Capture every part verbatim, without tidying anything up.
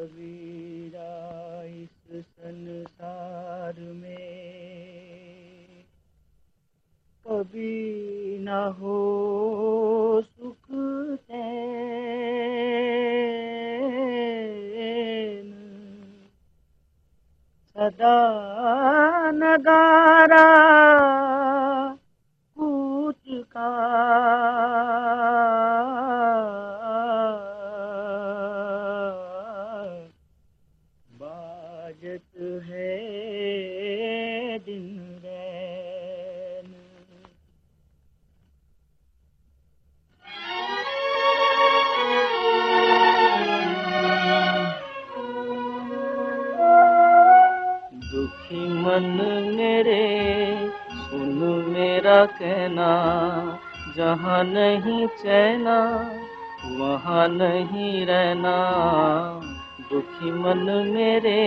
कबीरा इस संसार में कभी न हो सुख चैन, सदा नगारा कूच का बाजत है दिन रैन। दुखी मन मेरे सुन मेरा कहना, जहाँ नहीं चैना वहाँ नहीं रहना। दुखी मन मेरे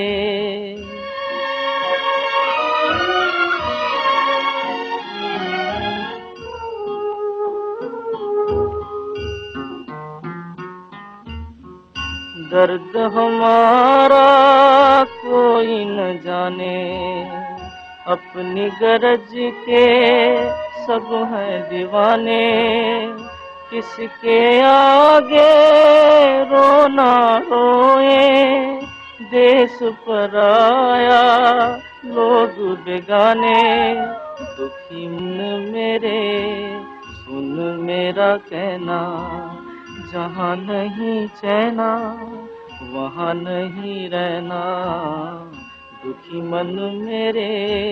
दर्द हमारा कोई न जाने, अपनी गरज के सब हैं दीवाने। किसके आगे रोना रोए देश पराया लोग बेगाने। दुखी मन मेरे सुन मेरा कहना, जहाँ नहीं चैना वहाँ नहीं रहना। दुखी मन मेरे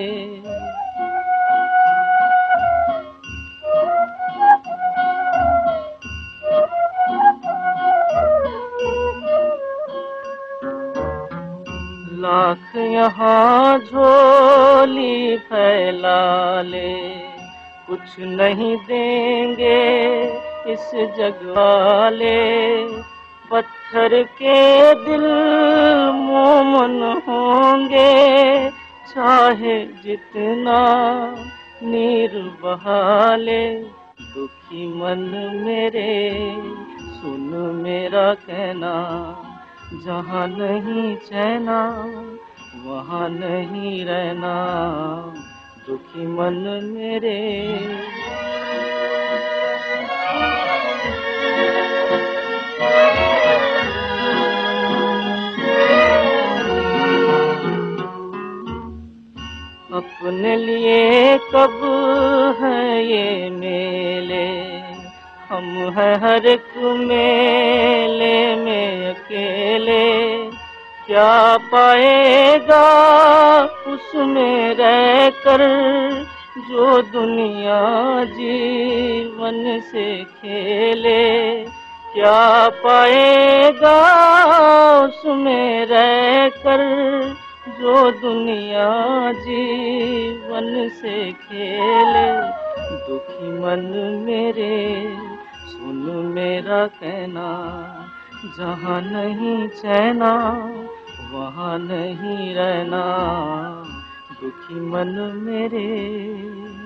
लाख यहाँ झोली फैला ले, कुछ नहीं देंगे इस जग वाले। पत्थर के दिल मोमन होंगे, चाहे जितना नीर बहा ले। दुखी मन मेरे सुन मेरा कहना, जहाँ नहीं चैना वहाँ नहीं रहना। दुखी मन मेरे अपने लिए कब है ये मेले, हम हैं हर एक मेले में अकेले। क्या पाएगा उसमें रहकर जो दुनिया जीवन से खेले। क्या पाएगा उसमें रहकर जो दुनिया जीवन से खेले। दुखी मन मेरे सुन मेरा कहना, जहाँ नहीं चैना वहाँ नहीं रहना। दुखी मन मेरे